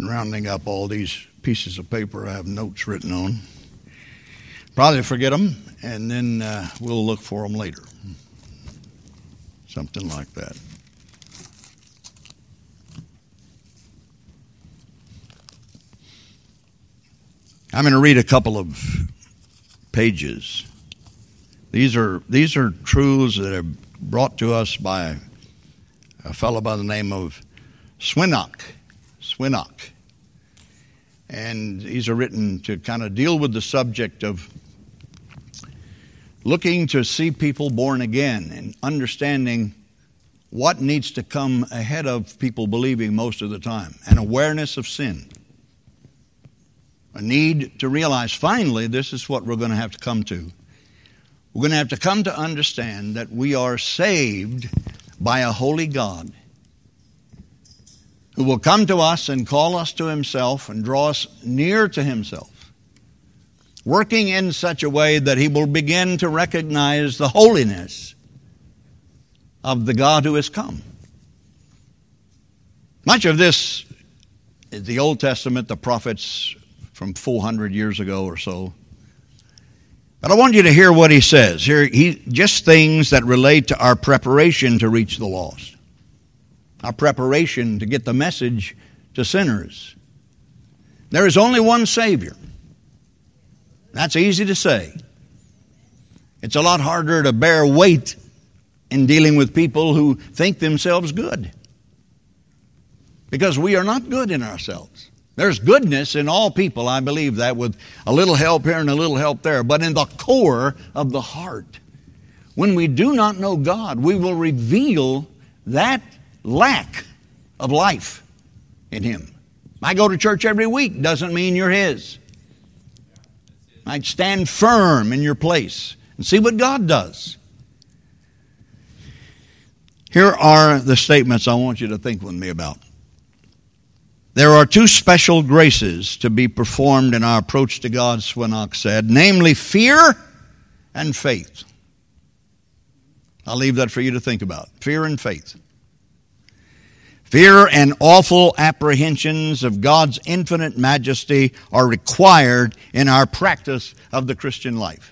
been rounding up all these pieces of paper I have notes written on. Probably forget them, and then we'll look for them later. Something like that. I'm going to read a couple of pages. These are truths that are brought to us by a fellow by the name of Swinnock. And these are written to kind of deal with the subject of looking to see people born again and understanding what needs to come ahead of people believing most of the time. An awareness of sin. A need to realize, finally, this is what we're going to have to come to. We're going to have to come to understand that we are saved by a holy God who will come to us and call us to himself and draw us near to himself, working in such a way that he will begin to recognize the holiness of the God who has come. Much of this is the Old Testament, the prophets from 400 years ago or so. But I want you to hear what he says. Here, just things that relate to our preparation to reach the lost. Our preparation to get the message to sinners. There is only one Savior. That's easy to say. It's a lot harder to bear weight in dealing with people who think themselves good. Because we are not good in ourselves. There's goodness in all people, I believe that, with a little help here and a little help there. But in the core of the heart, when we do not know God, we will reveal that lack of life in him. I go to church every week doesn't mean you're his. I'd stand firm in your place and see what God does. Here are the statements I want you to think with me about. There are two special graces to be performed in our approach to God, Swinnock said, namely fear and faith. I'll leave that for you to think about. Fear and faith. Fear and awful apprehensions of God's infinite majesty are required in our practice of the Christian life.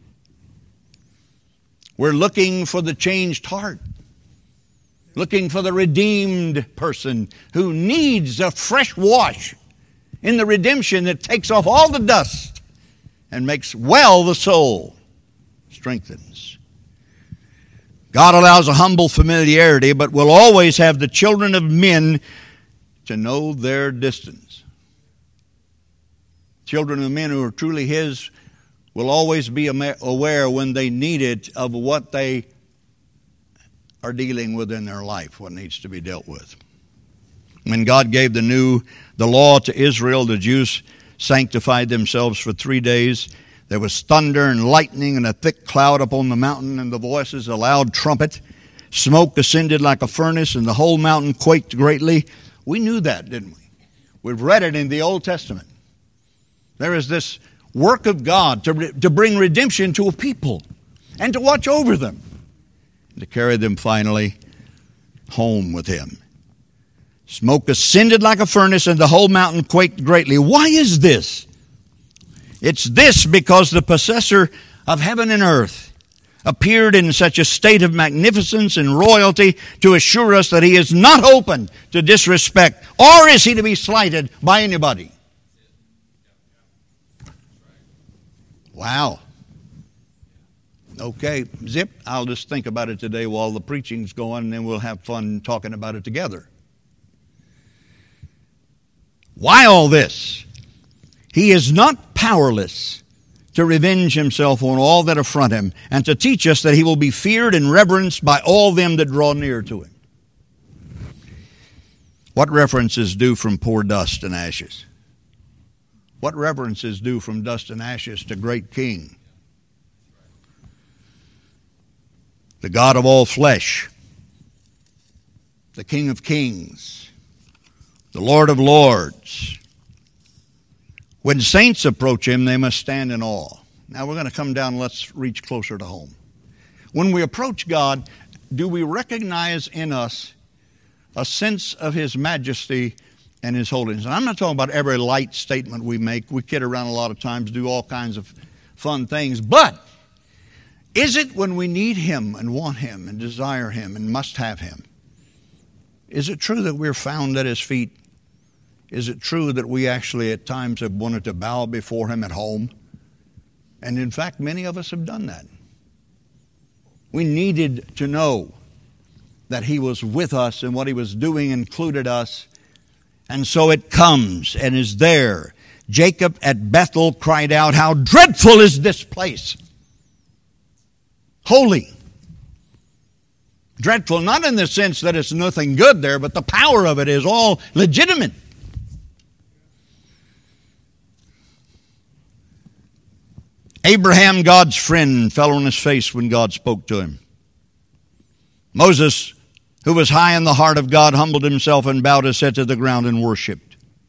We're looking for the changed heart. Looking for the redeemed person who needs a fresh wash in the redemption that takes off all the dust and makes well the soul, strengthens. God allows a humble familiarity, but will always have the children of men to know their distance. Children of men who are truly his will always be aware when they need it of what they are dealing with in their life, what needs to be dealt with. When God gave the law to Israel, the Jews sanctified themselves for 3 days. There was thunder and lightning and a thick cloud upon the mountain, and the voices of a loud trumpet. Smoke ascended like a furnace, and the whole mountain quaked greatly. We knew that, didn't we? We've read it in the Old Testament. There is this work of God to bring redemption to a people and to watch over them, to carry them finally home with him. Smoke ascended like a furnace, and the whole mountain quaked greatly. Why is this? It's this because the possessor of heaven and earth appeared in such a state of magnificence and royalty to assure us that he is not open to disrespect, or is he to be slighted by anybody. Wow. Okay, zip, I'll just think about it today while the preaching's going, and then we'll have fun talking about it together. Why all this? He is not powerless to revenge himself on all that affront him, and to teach us that he will be feared and reverenced by all them that draw near to him. What reverence is due from poor dust and ashes? What reverence is due from dust and ashes to great King? The God of all flesh, the King of kings, the Lord of lords. When saints approach him, they must stand in awe. Now we're going to come down, let's reach closer to home. When we approach God, do we recognize in us a sense of his majesty and His holiness. And I'm not talking about every light statement we make. We kid around a lot of times, do all kinds of fun things. But is it when we need Him and want Him and desire Him and must have Him? Is it true that we're found at His feet? Is it true that we actually at times have wanted to bow before Him at home? And in fact, many of us have done that. We needed to know that He was with us and what He was doing included us. And so it comes and is there. Jacob at Bethel cried out, "How dreadful is this place!" Holy. Dreadful, not in the sense that it's nothing good there, but the power of it is all legitimate. Abraham, God's friend, fell on his face when God spoke to him. Moses, who was high in the heart of God, humbled himself and bowed his head to the ground and worshipped.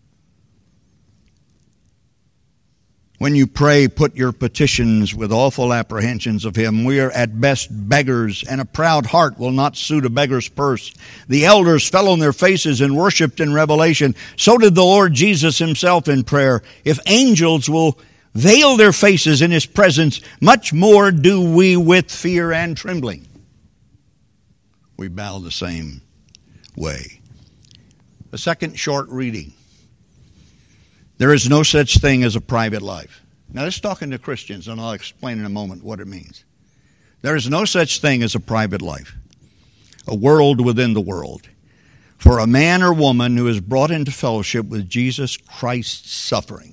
When you pray, put your petitions with awful apprehensions of Him. We are at best beggars, and a proud heart will not suit a beggar's purse. The elders fell on their faces and worshipped in revelation. So did the Lord Jesus Himself in prayer. If angels will veil their faces in His presence, much more do we with fear and trembling. We bow the same way. The second short reading. There is no such thing as a private life. Now, this is talking to Christians, and I'll explain in a moment what it means. There is no such thing as a private life, a world within the world, for a man or woman who is brought into fellowship with Jesus Christ's suffering.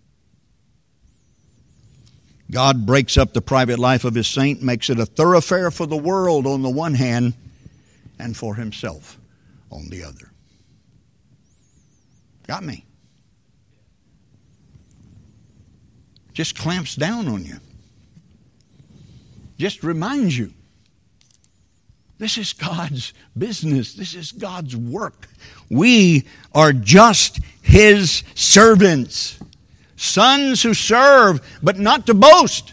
God breaks up the private life of His saint, makes it a thoroughfare for the world on the one hand, and for Himself on the other. Got me? Just clamps down on you. Just reminds you. This is God's business. This is God's work. We are just His servants. Sons who serve, but not to boast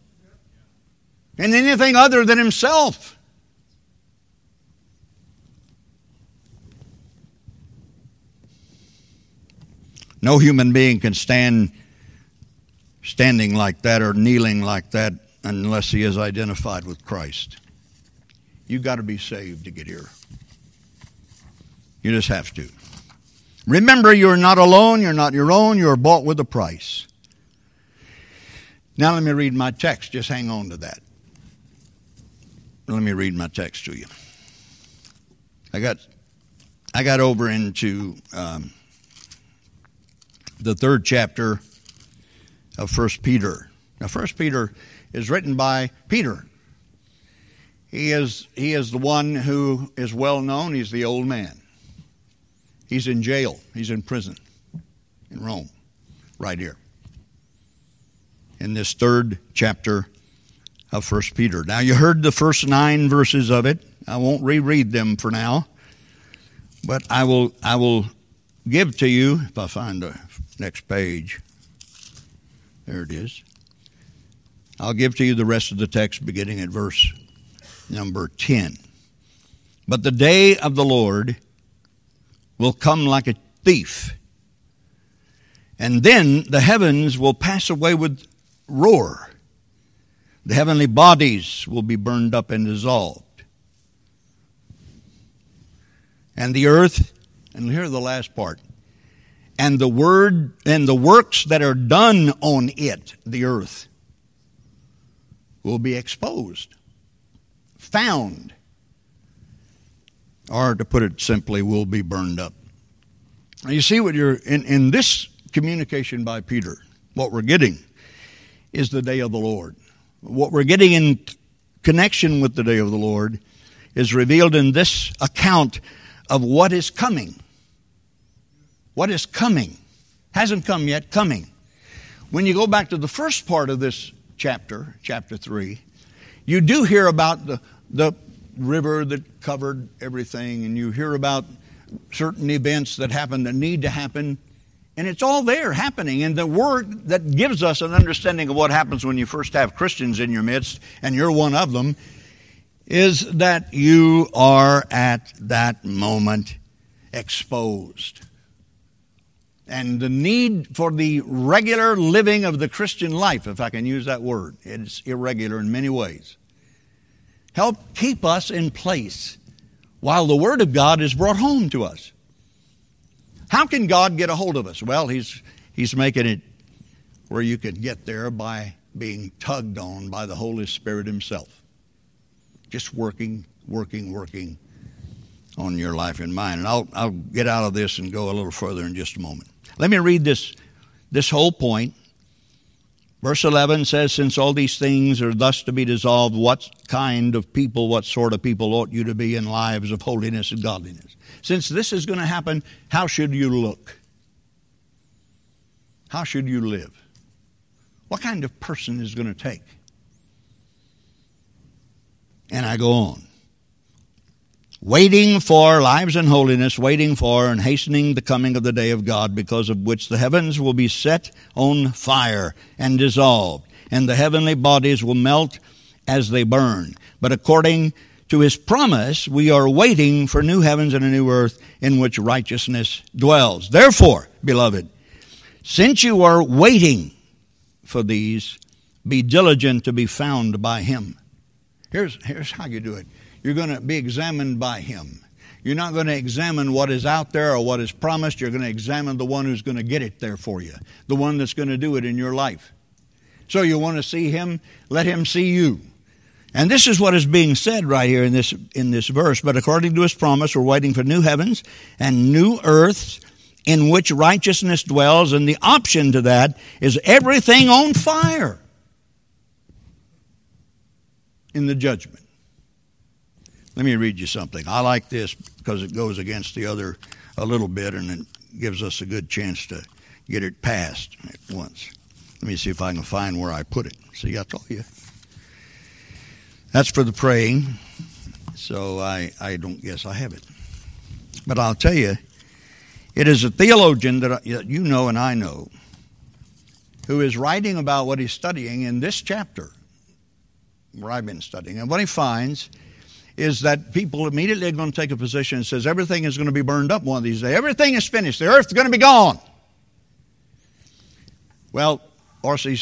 in anything other than Himself. No human being can standing like that or kneeling like that unless he is identified with Christ. You've got to be saved to get here. You just have to. Remember, you're not alone. You're not your own. You're bought with a price. Now let me read my text. Just hang on to that. Let me read my text to you. I got over into the third chapter of 1 Peter. Now, 1 Peter is written by Peter. He is the one who is well known. He's the old man. He's in jail. He's in prison in Rome, right here, in this third chapter of 1 Peter. Now, you heard the first 9 verses of it. I won't reread them for now, but I will give to you, if I find the next page. There it is. I'll give to you the rest of the text beginning at verse number 10. But the day of the Lord will come like a thief, and then the heavens will pass away with roar. The heavenly bodies will be burned up and dissolved. And the earth, and here's the last part, and the word and the works that are done on it, the earth, will be exposed, found, or to put it simply, will be burned up. Now you see what you're in this communication by Peter, what we're getting is the day of the Lord. What we're getting in connection with the day of the Lord is revealed in this account of what is coming. What is coming? Hasn't come yet, coming. When you go back to the first part of this chapter, chapter 3, you do hear about the river that covered everything, and you hear about certain events that happen that need to happen, and it's all there happening. And the word that gives us an understanding of what happens when you first have Christians in your midst, and you're one of them, is that you are at that moment exposed. and the need for the regular living of the Christian life, if I can use that word. It's irregular in many ways. Help keep us in place while the Word of God is brought home to us. How can God get a hold of us? Well, He's making it where you can get there by being tugged on by the Holy Spirit Himself. Just working on your life and mine. And I'll get out of this and go a little further in just a moment. Let me read this whole point. Verse 11 says, since all these things are thus to be dissolved, what sort of people ought you to be in lives of holiness and godliness? Since this is going to happen, how should you look? How should you live? What kind of person is going to take? And I go on. Waiting for lives in holiness, waiting for and hastening the coming of the day of God, because of which the heavens will be set on fire and dissolved, and the heavenly bodies will melt as they burn. But according to His promise, we are waiting for new heavens and a new earth in which righteousness dwells. Therefore, beloved, since you are waiting for these, be diligent to be found by Him. Here's how you do it. You're going to be examined by Him. You're not going to examine what is out there or what is promised. You're going to examine the one who's going to get it there for you, the one that's going to do it in your life. So you want to see Him, let Him see you. And this is what is being said right here in this verse. But according to His promise, we're waiting for new heavens and new earths in which righteousness dwells. And the option to that is everything on fire in the judgment. Let me read you something. I like this because it goes against the other a little bit, and it gives us a good chance to get it passed at once. Let me see if I can find where I put it. See, I told you. That's for the praying, so I don't guess I have it. But I'll tell you, it is a theologian that you know and I know who is writing about what he's studying in this chapter where I've been studying. And what he finds is that people immediately are going to take a position and says everything is going to be burned up one of these days. Everything is finished. The earth is going to be gone. Well, R.C.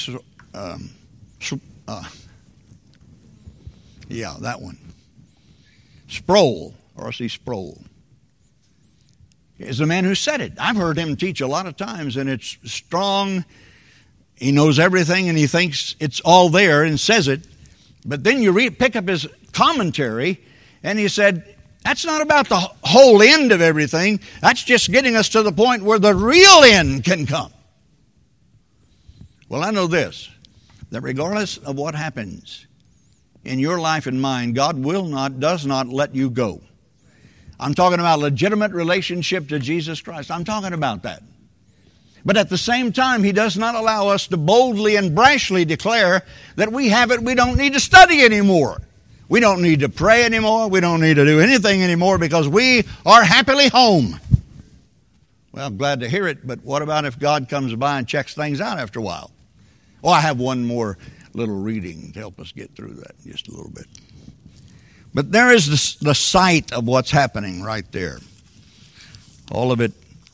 That one. Sproul, R.C. Sproul, is the man who said it. I've heard him teach a lot of times, and it's strong. He knows everything, and he thinks it's all there and says it. But then you pick up his commentary, and he said, that's not about the whole end of everything. That's just getting us to the point where the real end can come. Well, I know this, that regardless of what happens in your life and mine, God does not let you go. I'm talking about legitimate relationship to Jesus Christ. I'm talking about that. But at the same time, He does not allow us to boldly and brashly declare that we have it, we don't need to study anymore. We don't need to pray anymore. We don't need to do anything anymore because we are happily home. Well, I'm glad to hear it, but what about if God comes by and checks things out after a while? Oh, I have one more little reading to help us get through that just a little bit. But there is the sight of what's happening right there. All of it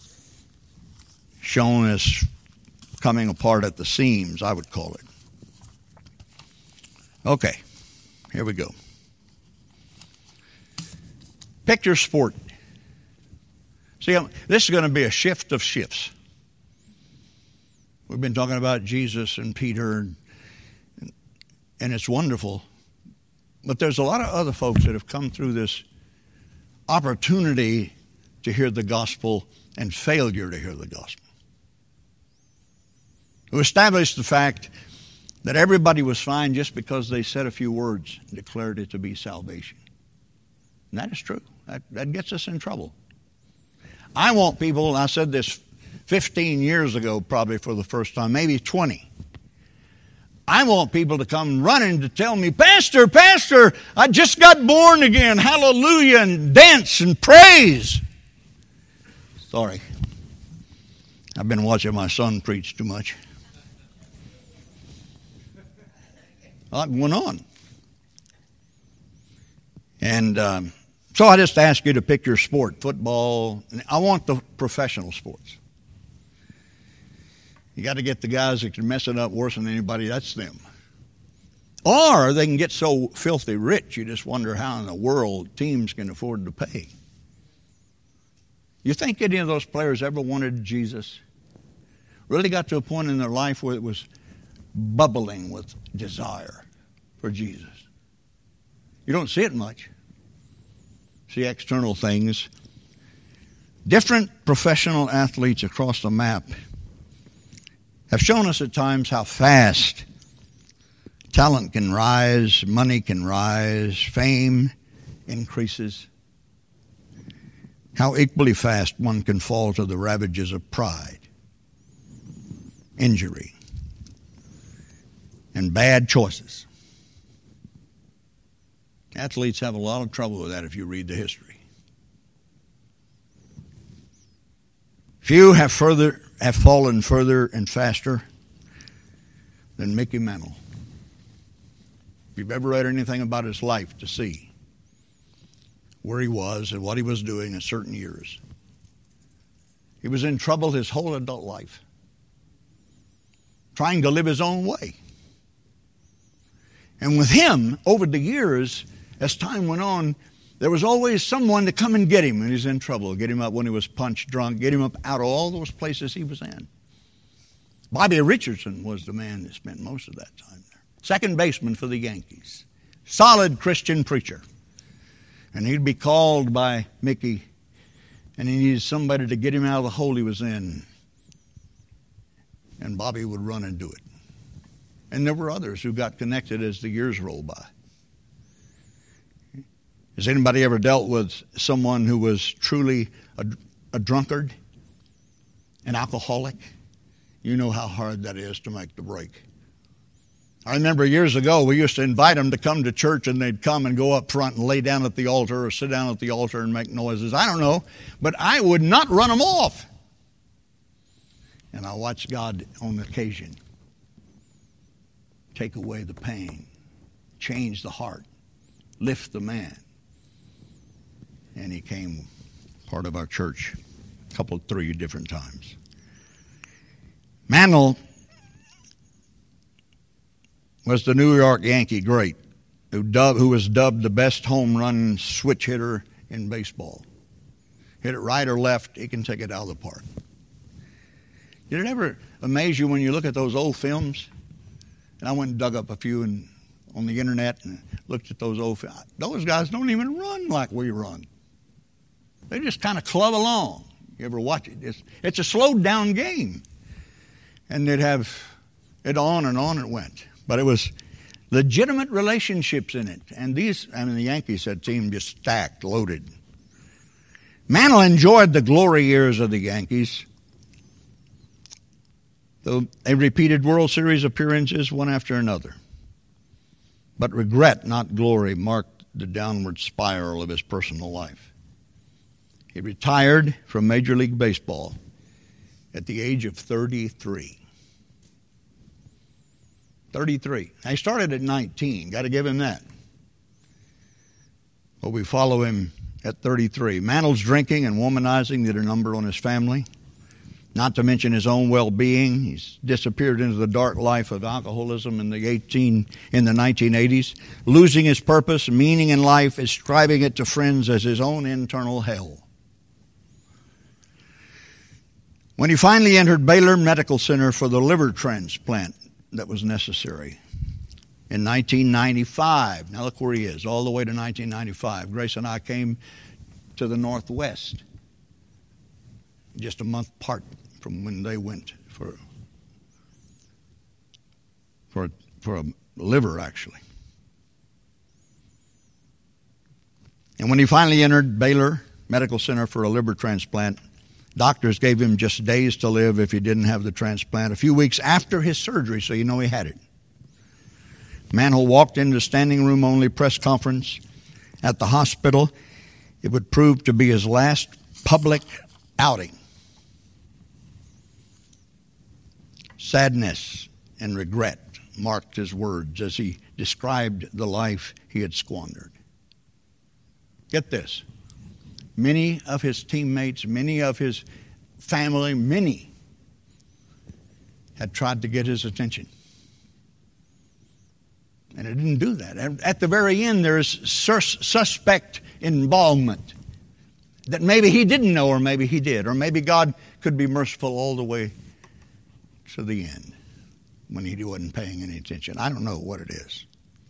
shown as coming apart at the seams, I would call it. Okay, here we go. Picture sport. See, this is going to be a shift of shifts. We've been talking about Jesus and Peter, and it's wonderful. But there's a lot of other folks that have come through this opportunity to hear the gospel and failure to hear the gospel. Who established the fact that everybody was fine just because they said a few words and declared it to be salvation. And that is true. That gets us in trouble. I want people, and I said this 15 years ago probably for the first time, maybe 20. I want people to come running to tell me, Pastor, I just got born again. Hallelujah, and dance and praise. Sorry. I've been watching my son preach too much. That went on. And so I just ask you to pick your sport, football. I want the professional sports. You got to get the guys that can mess it up worse than anybody, that's them. Or they can get so filthy rich, you just wonder how in the world teams can afford to pay. You think any of those players ever wanted Jesus? Really got to a point in their life where it was bubbling with desire for Jesus? You don't see it much. See external things. Different professional athletes across the map have shown us at times how fast talent can rise, money can rise, fame increases. How equally fast one can fall to the ravages of pride, injury, and bad choices. Athletes have a lot of trouble with that if you read the history. Few have fallen further and faster than Mickey Mantle. If you've ever read anything about his life to see where he was and what he was doing in certain years. He was in trouble his whole adult life, trying to live his own way. And with him, over the years, as time went on, there was always someone to come and get him when he was in trouble, get him up when he was punch drunk, get him up out of all those places he was in. Bobby Richardson was the man that spent most of that time there. Second baseman for the Yankees. Solid Christian preacher. And he'd be called by Mickey, and he needed somebody to get him out of the hole he was in. And Bobby would run and do it. And there were others who got connected as the years rolled by. Has anybody ever dealt with someone who was truly a drunkard, an alcoholic? You know how hard that is to make the break. I remember years ago we used to invite them to come to church, and they'd come and go up front and lay down at the altar or sit down at the altar and make noises. I don't know, but I would not run them off. And I watched God on occasion take away the pain, change the heart, lift the man. And he came part of our church three different times. Mantle was the New York Yankee great who was dubbed the best home run switch hitter in baseball. Hit it right or left, he can take it out of the park. Did it ever amaze you when you look at those old films? And I went and dug up a few on the internet and looked at those old films. Those guys don't even run like we run. They just kind of club along. You ever watch it? It's a slowed down game. And they'd have it on it went. But it was legitimate relationships in it. And the Yankees had team just stacked, loaded. Mantle enjoyed the glory years of the Yankees. They repeated World Series appearances one after another. But regret, not glory, marked the downward spiral of his personal life. He retired from Major League Baseball at the age of 33. 33. Now, he started at 19. Got to give him that. But we follow him at 33. Mantle's drinking and womanizing did a number on his family. Not to mention his own well-being. He's disappeared into the dark life of alcoholism in the 1980s. Losing his purpose, meaning in life, ascribing it to friends as his own internal hell. When he finally entered Baylor Medical Center for the liver transplant that was necessary in 1995. Now look where he is, all the way to 1995. Grace and I came to the Northwest just a month apart from when they went for a liver, actually. And when he finally entered Baylor Medical Center for a liver transplant, doctors gave him just days to live if he didn't have the transplant. A few weeks after his surgery, so you know he had it. Mantle walked into the standing room only press conference at the hospital. It would prove to be his last public outing. Sadness and regret marked his words as he described the life he had squandered. Get this. Many of his teammates, many of his family, many had tried to get his attention. And it didn't do that. And at the very end, there's suspect involvement that maybe he didn't know, or maybe he did, or maybe God could be merciful all the way to the end when he wasn't paying any attention. I don't know what it is.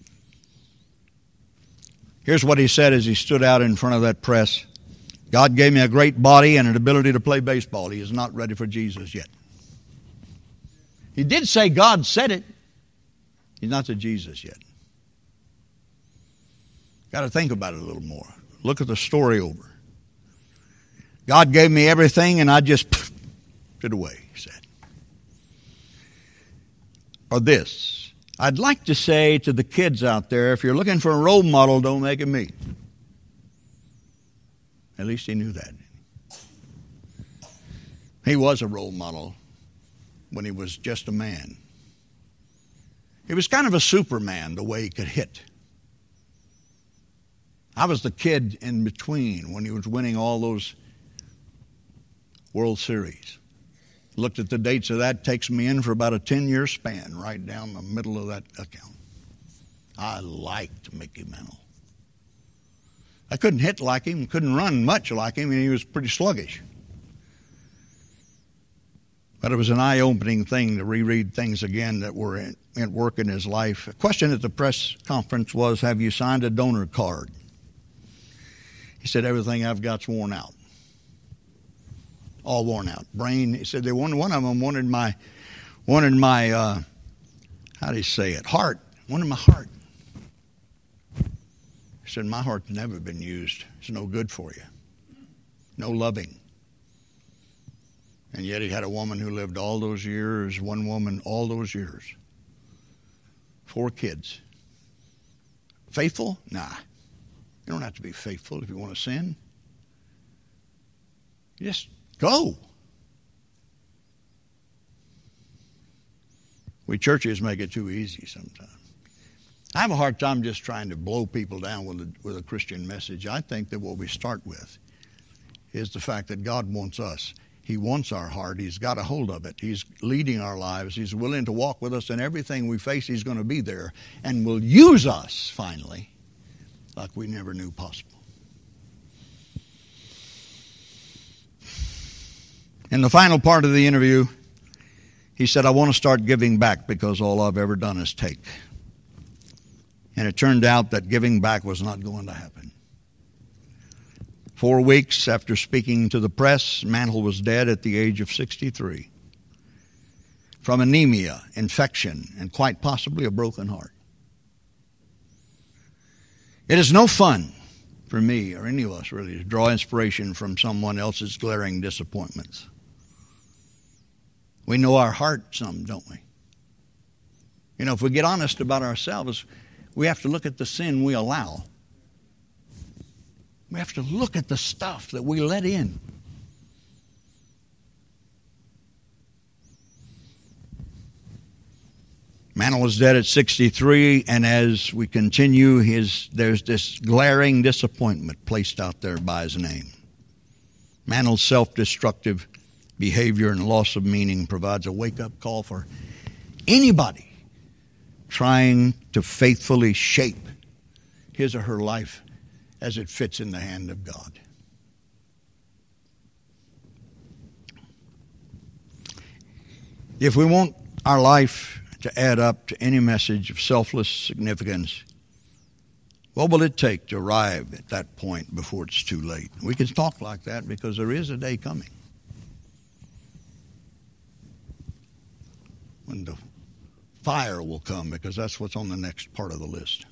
Here's what he said as he stood out in front of that press. God gave me a great body and an ability to play baseball. He is not ready for Jesus yet. He did say God said it. He's not to Jesus yet. Got to think about it a little more. Look at the story over. God gave me everything and I just put it away, he said. Or this. I'd like to say to the kids out there, if you're looking for a role model, don't make it me. At least he knew that. He was a role model when he was just a man. He was kind of a Superman the way he could hit. I was the kid in between when he was winning all those World Series. Looked at the dates of that, takes me in for about a 10-year span, right down the middle of that account. I liked Mickey Mantle. I couldn't hit like him, couldn't run much like him, and he was pretty sluggish. But it was an eye-opening thing to reread things again that were at work in his life. A question at the press conference was, have you signed a donor card? He said, everything I've got's worn out. All worn out. Brain, he said, one of them wanted my how do you say it, heart. Wanted my heart. He said, my heart's never been used. It's no good for you. No loving. And yet he had a woman who lived all those years, one woman all those years. 4 kids. Faithful? Nah. You don't have to be faithful if you want to sin. You just go. We churches make it too easy sometimes. I have a hard time just trying to blow people down with a Christian message. I think that what we start with is the fact that God wants us. He wants our heart. He's got a hold of it. He's leading our lives. He's willing to walk with us in everything we face. He's going to be there and will use us finally like we never knew possible. In the final part of the interview, he said, I want to start giving back because all I've ever done is take. And it turned out that giving back was not going to happen. 4 weeks after speaking to the press, Mantle was dead at the age of 63 from anemia, infection, and quite possibly a broken heart. It is no fun for me or any of us really to draw inspiration from someone else's glaring disappointments. We know our heart some, don't we? You know, if we get honest about ourselves, we have to look at the sin we allow. We have to look at the stuff that we let in. Mantle was dead at 63, and as we continue, there's this glaring disappointment placed out there by his name. Mantle's self-destructive behavior and loss of meaning provides a wake-up call for anybody trying to faithfully shape his or her life as it fits in the hand of God. If we want our life to add up to any message of selfless significance, what will it take to arrive at that point before it's too late? We can talk like that because there is a day coming when the fire will come, because that's what's on the next part of the list.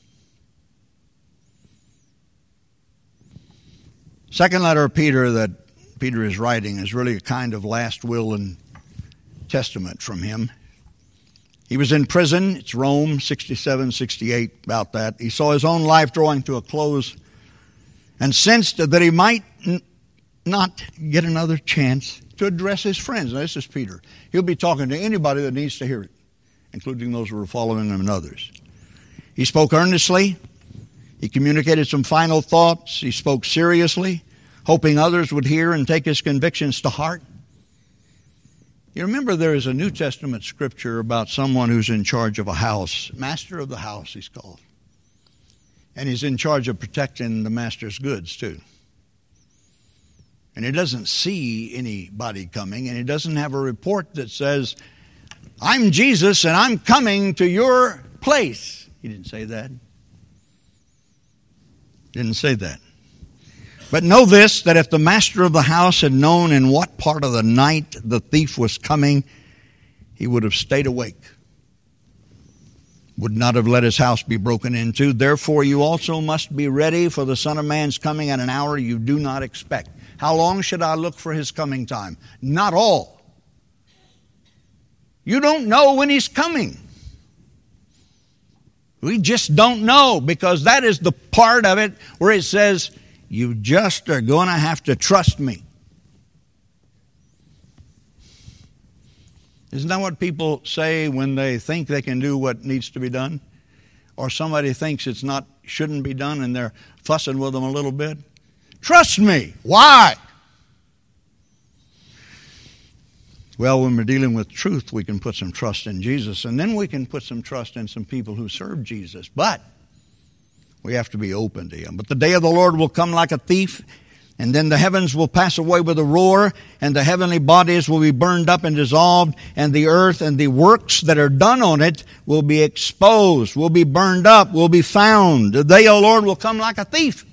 Second letter of Peter that Peter is writing is really a kind of last will and testament from him. He was in prison. It's Rome, 67, 68, about that. He saw his own life drawing to a close and sensed that he might not get another chance to address his friends. Now, this is Peter. He'll be talking to anybody that needs to hear it, including those who are following him and others. He spoke earnestly. He communicated some final thoughts. He spoke seriously, hoping others would hear and take his convictions to heart. You remember there is a New Testament scripture about someone who's in charge of a house. Master of the house, he's called. And he's in charge of protecting the master's goods, too. And he doesn't see anybody coming, and he doesn't have a report that says, I'm Jesus and I'm coming to your place. He didn't say that. Didn't say that. But know this, that if the master of the house had known in what part of the night the thief was coming, he would have stayed awake, would not have let his house be broken into. Therefore you also must be ready, for the Son of Man's coming at an hour you do not expect. How long should I look for his coming time? Not all. You don't know when he's coming. We just don't know, because that is the part of it where it says, you just are going to have to trust me. Isn't that what people say when they think they can do what needs to be done? Or somebody thinks shouldn't be done and they're fussing with them a little bit? Trust me. Why? Well, when we're dealing with truth, we can put some trust in Jesus, and then we can put some trust in some people who serve Jesus. But we have to be open to him. But the day of the Lord will come like a thief, and then the heavens will pass away with a roar, and the heavenly bodies will be burned up and dissolved, and the earth and the works that are done on it will be exposed, will be burned up, will be found. The day of the Lord will come like a thief.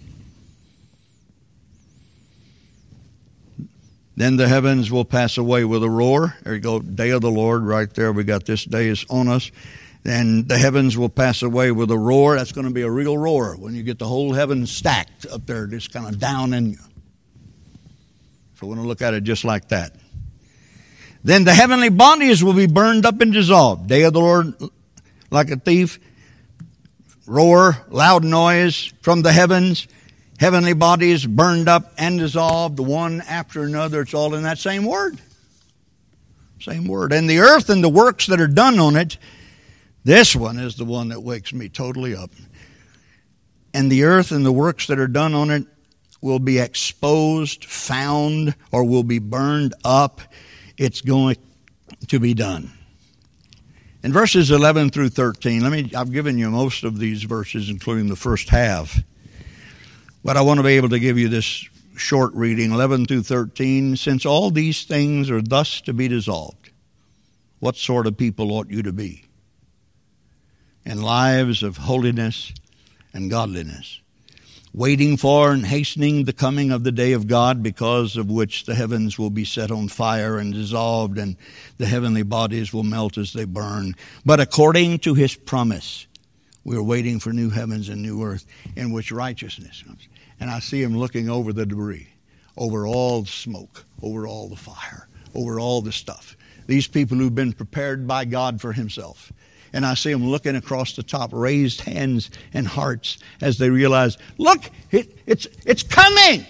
Then the heavens will pass away with a roar. There you go, day of the Lord right there. We got this day is on us. And the heavens will pass away with a roar. That's going to be a real roar when you get the whole heaven stacked up there, just kind of down in you. So we want to look at it just like that. Then the heavenly bodies will be burned up and dissolved. Day of the Lord like a thief. Roar, loud noise from the heavens. Heavenly bodies burned up and dissolved, one after another. It's all in that same word. Same word. And the earth and the works that are done on it, this one is the one that wakes me totally up. And the earth and the works that are done on it will be exposed, found, or will be burned up. It's going to be done. In verses 11 through 13, I've given you most of these verses, including the first half. But I want to be able to give you this short reading, 11 through 13. Since all these things are thus to be dissolved, what sort of people ought you to be? In lives of holiness and godliness, waiting for and hastening the coming of the day of God, because of which the heavens will be set on fire and dissolved, and the heavenly bodies will melt as they burn. But according to his promise, we are waiting for new heavens and new earth in which righteousness comes. And I see him looking over the debris, over all the smoke, over all the fire, over all the stuff. These people who've been prepared by God for himself. And I see him looking across the top, raised hands and hearts as they realize, look, it's coming.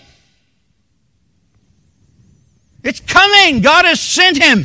It's coming. God has sent him.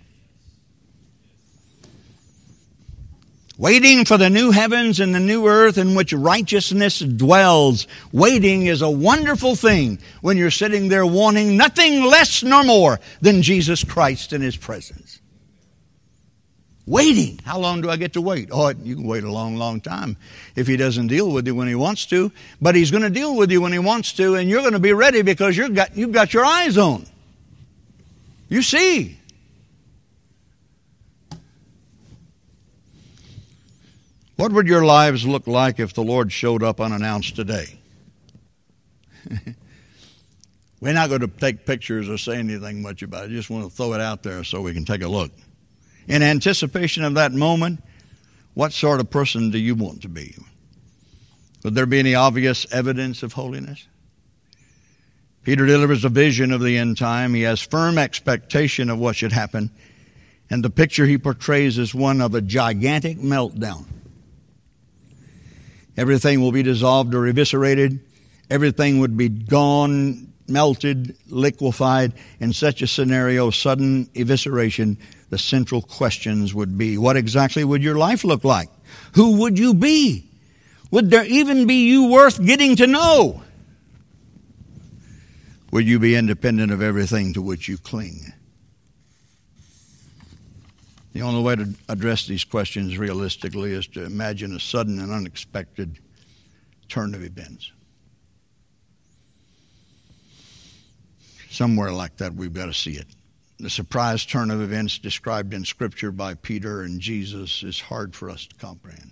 Waiting for the new heavens and the new earth in which righteousness dwells. Waiting is a wonderful thing when you're sitting there wanting nothing less nor more than Jesus Christ in his presence. Waiting. How long do I get to wait? Oh, you can wait a long, long time if he doesn't deal with you when he wants to. But he's going to deal with you when he wants to, and you're going to be ready because you've got your eyes on. You see. What would your lives look like if the Lord showed up unannounced today? We're not going to take pictures or say anything much about it. I just want to throw it out there so we can take a look. In anticipation of that moment, what sort of person do you want to be? Would there be any obvious evidence of holiness? Peter delivers a vision of the end time. He has firm expectation of what should happen. And the picture he portrays is one of a gigantic meltdown. Everything will be dissolved or eviscerated. Everything would be gone, melted, liquefied. In such a scenario, sudden evisceration, the central questions would be, what exactly would your life look like? Who would you be? Would there even be you worth getting to know? Would you be independent of everything to which you cling? The only way to address these questions realistically is to imagine a sudden and unexpected turn of events. Somewhere like that, we've got to see it. The surprise turn of events described in Scripture by Peter and Jesus is hard for us to comprehend.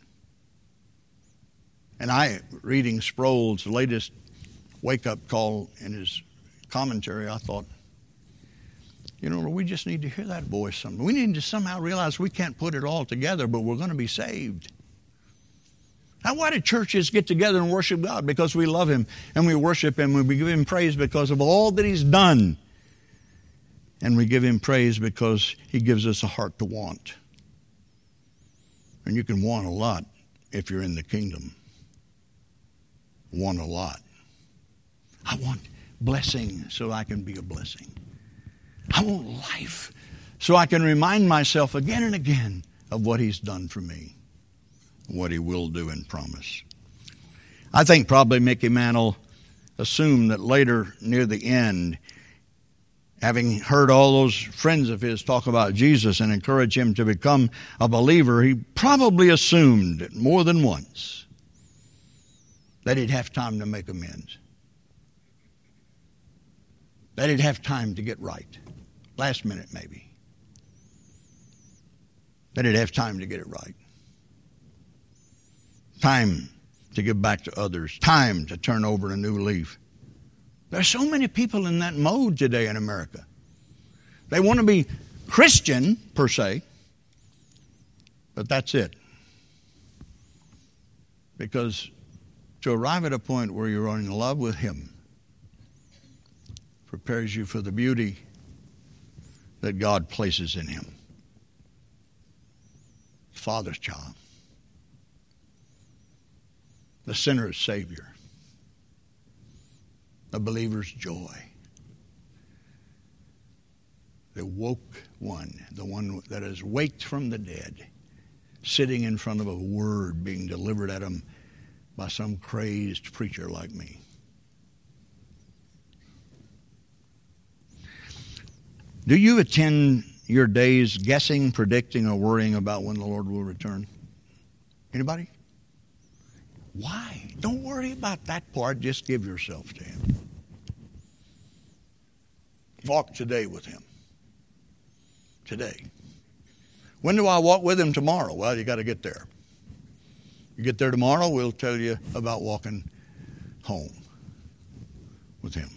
And reading Sproul's latest wake-up call in his commentary, I thought, we just need to hear that voice someday. We need to somehow realize we can't put it all together, but we're going to be saved. Now, why do churches get together and worship God? Because we love Him, and we worship Him, and we give Him praise because of all that He's done. And we give Him praise because He gives us a heart to want. And you can want a lot if you're in the kingdom. Want a lot. I want blessing so I can be a blessing. I want life so I can remind myself again and again of what He's done for me, what He will do and promise. I think probably Mickey Mantle assumed that later, near the end, having heard all those friends of his talk about Jesus and encourage him to become a believer, he probably assumed more than once that he'd have time to make amends. That he'd have time to get right. Last minute, maybe. That he'd have time to get it right. Time to give back to others. Time to turn over a new leaf. There's so many people in that mode today in America. They want to be Christian, per se, but that's it. Because to arrive at a point where you're in love with Him prepares you for the beauty that God places in Him. Father's child. The sinner's Savior. The believer's joy. The woke one, the one that is waked from the dead, sitting in front of a word being delivered at him by some crazed preacher like me. Do you attend your days guessing, predicting, or worrying about when the Lord will return? Anybody? Why? Don't worry about that part. Just give yourself to Him. Walk today with Him. Today. When do I walk with Him? Tomorrow. Well, you got to get there. You get there tomorrow, we'll tell you about walking home with Him.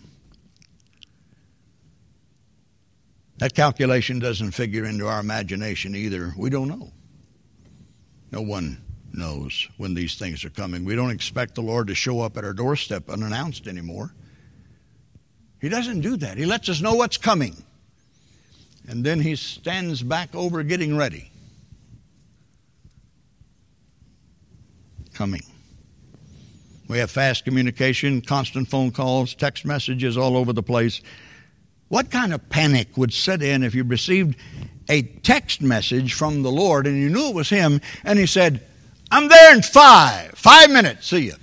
That calculation doesn't figure into our imagination either. We don't know. No one knows when these things are coming. We don't expect the Lord to show up at our doorstep unannounced anymore. He doesn't do that. He lets us know what's coming. And then He stands back over getting ready. Coming. We have fast communication, constant phone calls, text messages all over the place. What kind of panic would set in if you received a text message from the Lord and you knew it was Him and He said, I'm there in 5 minutes, see you.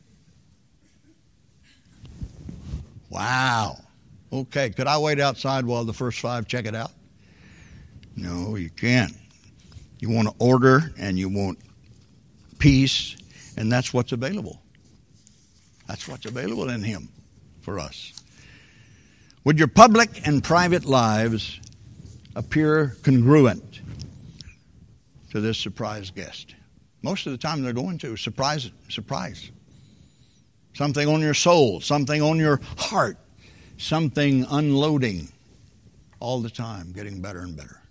Wow. Okay, could I wait outside while the first 5 check it out? No, you can't. You want order and you want peace, and that's what's available. That's what's available in Him for us. Would your public and private lives appear congruent to this surprise guest? Most of the time they're going to. Surprise. Something on your soul, something on your heart, something unloading all the time, getting better and better.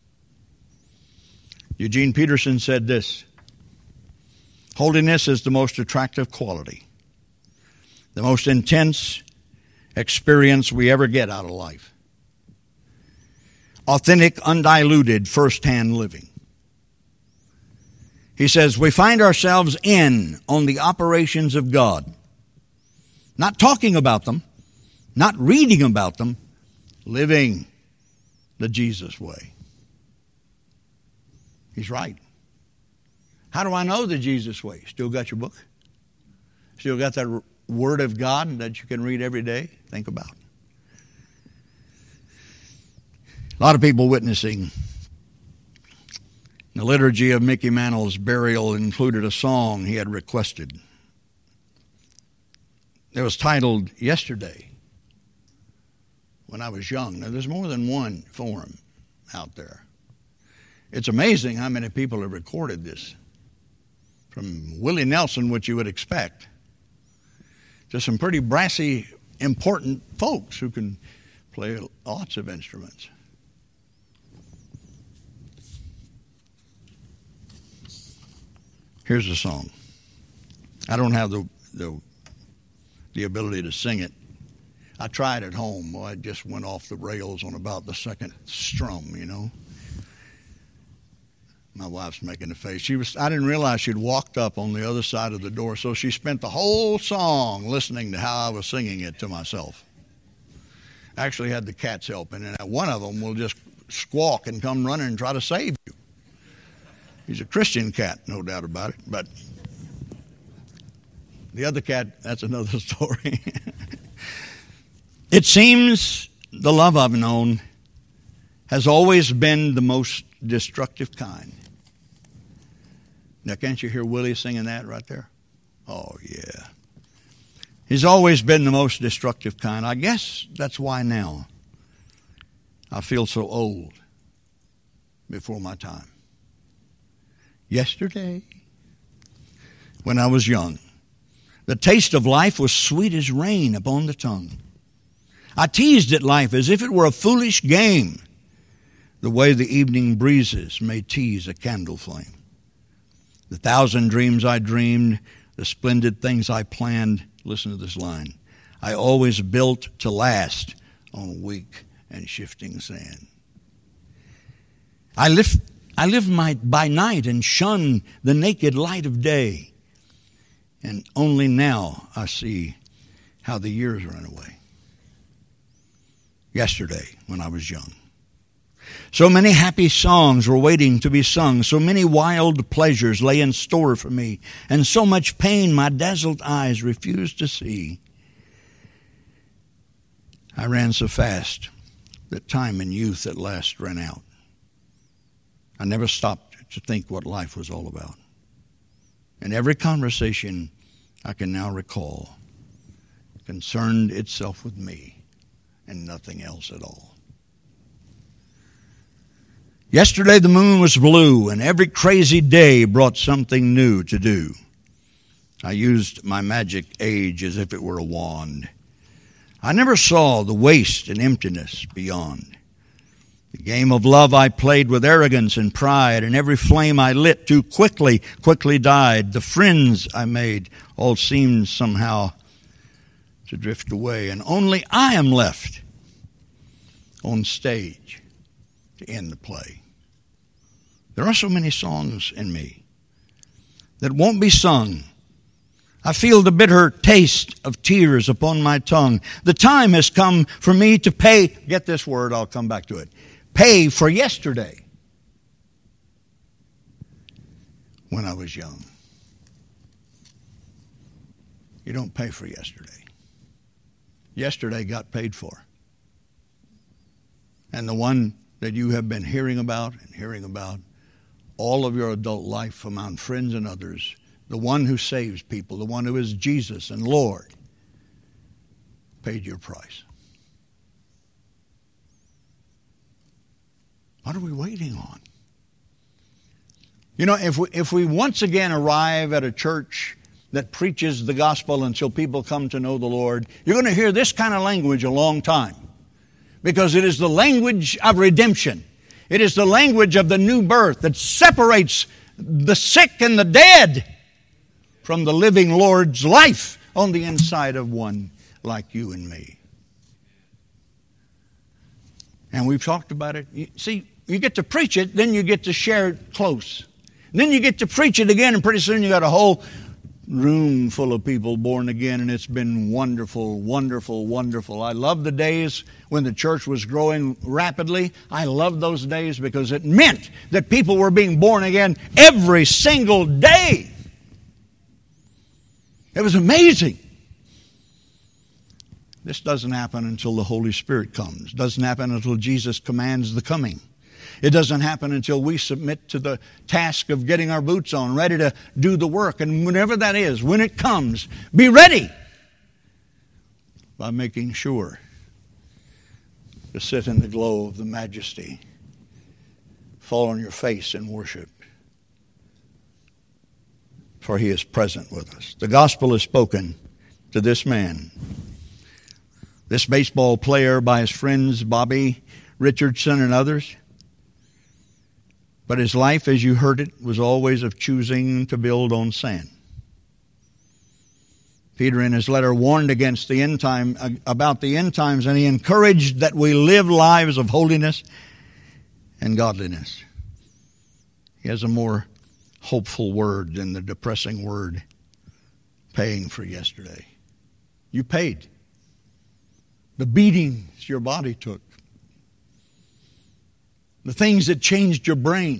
Eugene Peterson said this: holiness is the most attractive quality, the most intense experience we ever get out of life. Authentic, undiluted, first-hand living. He says, we find ourselves in on the operations of God. Not talking about them, not reading about them, living the Jesus way. He's right. How do I know the Jesus way? Still got your book? Still got that Word of God that you can read every day? Think about. A lot of people witnessing The liturgy of Mickey Mantle's burial included a song he had requested. It was titled Yesterday, When I Was Young. Now, there's more than one form out there. It's amazing how many people have recorded this. From Willie Nelson, which you would expect, to some pretty brassy, important folks who can play lots of instruments. Here's a song. I don't have the ability to sing it. I tried at home. Well, I just went off the rails on about the second strum, you know. My wife's making a face. I didn't realize she'd walked up on the other side of the door, so she spent the whole song listening to how I was singing it to myself. I actually had the cats helping, and one of them will just squawk and come running and try to save you. He's a Christian cat, no doubt about it. But the other cat, that's another story. It seems the love I've known has always been the most destructive kind. Now, can't you hear Willie singing that right there? Oh, yeah. He's always been the most destructive kind. I guess that's why now I feel so old before my time. Yesterday, when I was young, the taste of life was sweet as rain upon the tongue. I teased at life as if it were a foolish game, the way the evening breezes may tease a candle flame. The thousand dreams I dreamed, the splendid things I planned, listen to this line, I always built to last on weak and shifting sand. I live by night and shun the naked light of day. And only now I see how the years run away. Yesterday, when I was young, so many happy songs were waiting to be sung. So many wild pleasures lay in store for me. And so much pain my dazzled eyes refused to see. I ran so fast that time and youth at last ran out. I never stopped to think what life was all about. And every conversation I can now recall concerned itself with me and nothing else at all. Yesterday the moon was blue, and every crazy day brought something new to do. I used my magic age as if it were a wand. I never saw the waste and emptiness beyond. The game of love I played with arrogance and pride, and every flame I lit too quickly died. The friends I made all seemed somehow to drift away, and only I am left on stage to end the play. There are so many songs in me that won't be sung. I feel the bitter taste of tears upon my tongue. The time has come for me to pay, get this word, I'll come back to it, pay for yesterday when I was young. You don't pay for yesterday. Yesterday got paid for. And the one that you have been hearing about all of your adult life among friends and others, the one who saves people, the one who is Jesus and Lord, paid your price. What are we waiting on? You know, if we once again arrive at a church that preaches the gospel until people come to know the Lord, you're going to hear this kind of language a long time. Because it is the language of redemption. It is the language of the new birth that separates the sick and the dead from the living Lord's life on the inside of one like you and me. And we've talked about it. See, you get to preach it, then you get to share it close. Then you get to preach it again, and pretty soon you got a whole room full of people born again, and it's been wonderful, wonderful, wonderful. I love the days when the church was growing rapidly. I love those days because it meant that people were being born again every single day. It was amazing. This doesn't happen until the Holy Spirit comes. It doesn't happen until Jesus commands the coming. It doesn't happen until we submit to the task of getting our boots on, ready to do the work. And whenever that is, when it comes, be ready by making sure to sit in the glow of the majesty, fall on your face and worship, for He is present with us. The gospel is spoken to this man, this baseball player, by his friends Bobby Richardson and others. But his life, as you heard it, was always of choosing to build on sand. Peter in his letter warned against the end time, about the end times, and he encouraged that we live lives of holiness and godliness. He has a more hopeful word than the depressing word paying for yesterday. You paid. The beatings your body took. The things that changed your brain.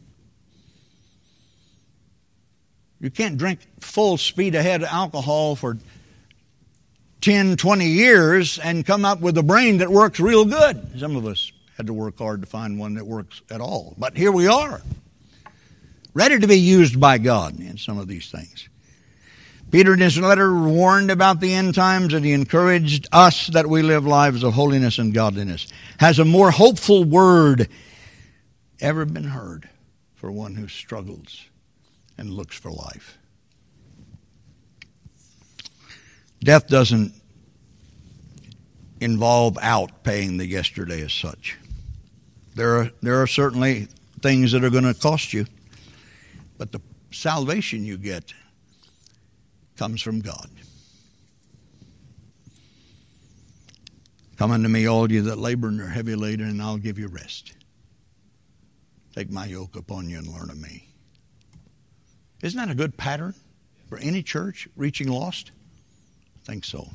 You can't drink full speed ahead alcohol for 10, 20 years and come up with a brain that works real good. Some of us had to work hard to find one that works at all. But here we are, ready to be used by God in some of these things. Peter in his letter warned about the end times, and he encouraged us that we live lives of holiness and godliness. Has a more hopeful word ever been heard for one who struggles and looks for life? Death doesn't involve out paying the yesterday as such. There are certainly things that are going to cost you, but the salvation you get comes from God. Come unto me, all you that labor and are heavy laden, and I'll give you rest. Take my yoke upon you and learn of me. Isn't that a good pattern for any church reaching lost? I think so.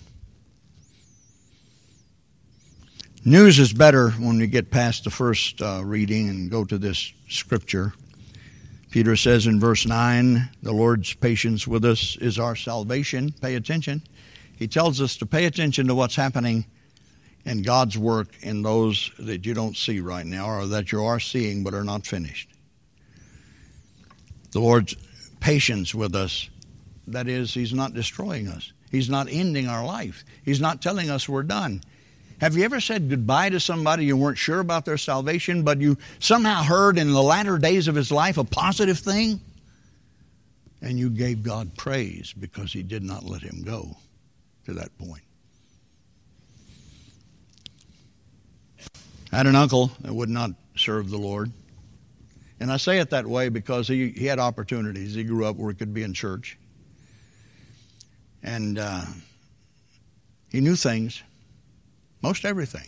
News is better when we get past the first reading and go to this scripture. Peter says in verse 9, the Lord's patience with us is our salvation. Pay attention. He tells us to pay attention to what's happening in God's work in those that you don't see right now, or that you are seeing but are not finished. The Lord's patience with us, that is, He's not destroying us. He's not ending our life. He's not telling us we're done. Have you ever said goodbye to somebody you weren't sure about their salvation, but you somehow heard in the latter days of his life a positive thing? And you gave God praise because He did not let him go to that point. I had an uncle that would not serve the Lord. And I say it that way because he had opportunities. He grew up where he could be in church. And he knew things. Most everything.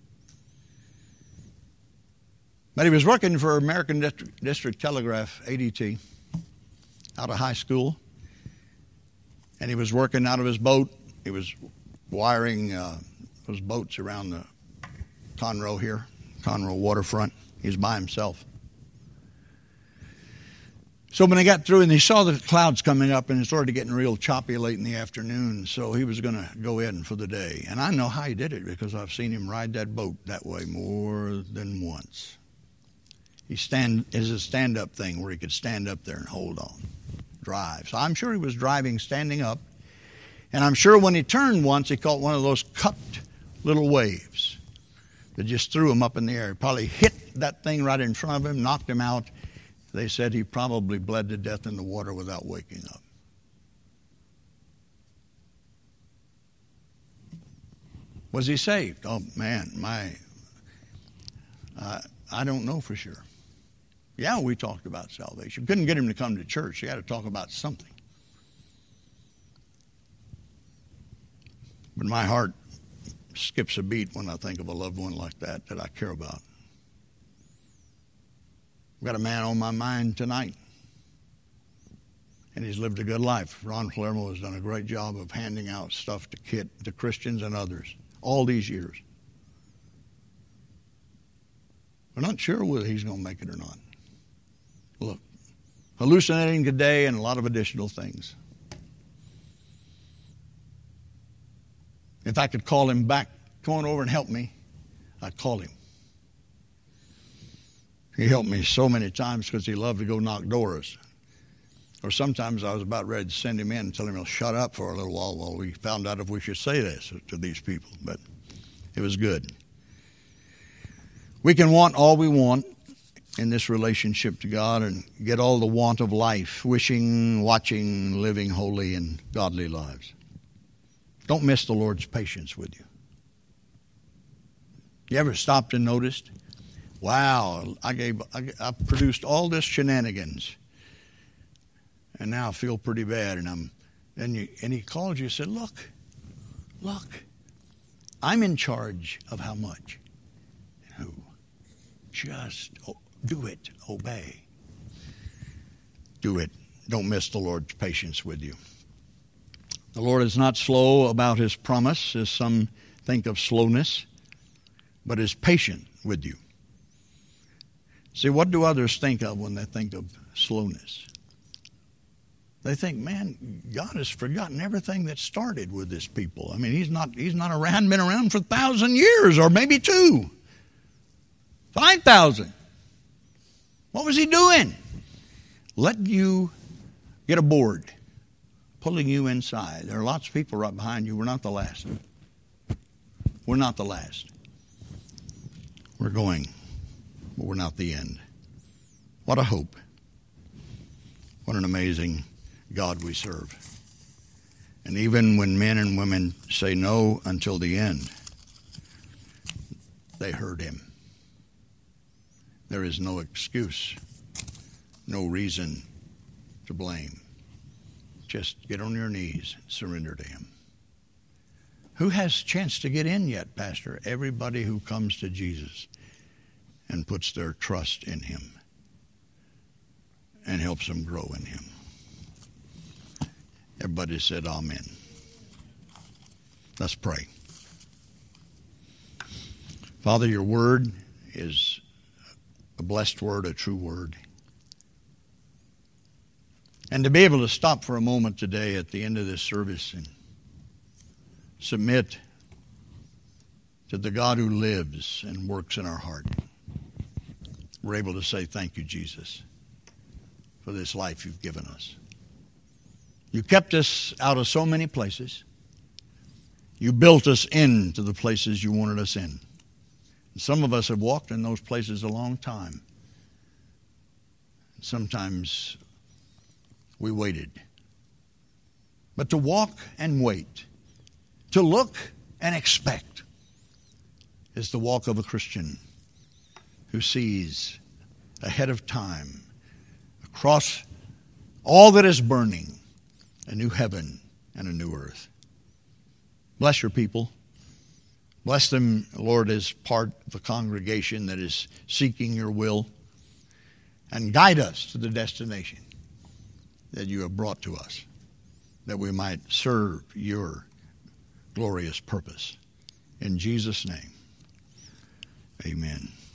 But he was working for American District Telegraph, ADT, out of high school. And he was working out of his boat. He was wiring those boats around the Conroe here, Conroe waterfront. He was by himself. So when they got through and he saw the clouds coming up and it started getting real choppy late in the afternoon, so he was going to go in for the day. And I know how he did it because I've seen him ride that boat that way more than once. It's a stand-up thing where he could stand up there and hold on, drive. So I'm sure he was driving standing up. And I'm sure when he turned once, he caught one of those cupped little waves that just threw him up in the air. He probably hit that thing right in front of him, knocked him out. They said he probably bled to death in the water without waking up. Was he saved? Oh, man, I don't know for sure. Yeah, we talked about salvation. Couldn't get him to come to church. You had to talk about something. But my heart skips a beat when I think of a loved one like that I care about. I've got a man on my mind tonight, and he's lived a good life. Ron Palermo has done a great job of handing out stuff to Christians and others all these years. We're not sure whether he's going to make it or not. Look, hallucinating today and a lot of additional things. If I could call him back, come on over and help me, I'd call him. He helped me so many times because he loved to go knock doors. Or sometimes I was about ready to send him in and tell him he'll shut up for a little while we found out if we should say this to these people. But it was good. We can want all we want in this relationship to God and get all the want of life, wishing, watching, living holy and godly lives. Don't miss the Lord's patience with you. You ever stopped and noticed? Wow, I produced all this shenanigans, and now I feel pretty bad. And he calls you and said, look, I'm in charge of how much and who. Just do it, obey. Do it. Don't miss the Lord's patience with you. The Lord is not slow about his promise, as some think of slowness, but is patient with you. See, what do others think of when they think of slowness? They think, man, God has forgotten everything that started with this people. I mean, he's not been around for 1,000 years, or maybe 2, 5,000. What was he doing? Letting you get aboard, pulling you inside. There are lots of people right behind you. We're not the last. We're not the last. We're going, but we're not the end. What a hope. What an amazing God we serve. And even when men and women say no until the end, they heard him. There is no excuse, no reason to blame. Just get on your knees and surrender to him. Who has a chance to get in yet, Pastor? Everybody who comes to Jesus and puts their trust in him and helps them grow in him. Everybody said amen. Let's pray. Father, your word is a blessed word, a true word. And to be able to stop for a moment today at the end of this service and submit to the God who lives and works in our heart, we're able to say thank you, Jesus, for this life you've given us. You kept us out of so many places. You built us into the places you wanted us in. And some of us have walked in those places a long time. Sometimes we waited. But to walk and wait, to look and expect, is the walk of a Christian who sees ahead of time, across all that is burning, a new heaven and a new earth. Bless your people. Bless them, Lord, as part of a congregation that is seeking your will. And guide us to the destination that you have brought to us, that we might serve your glorious purpose. In Jesus' name, amen.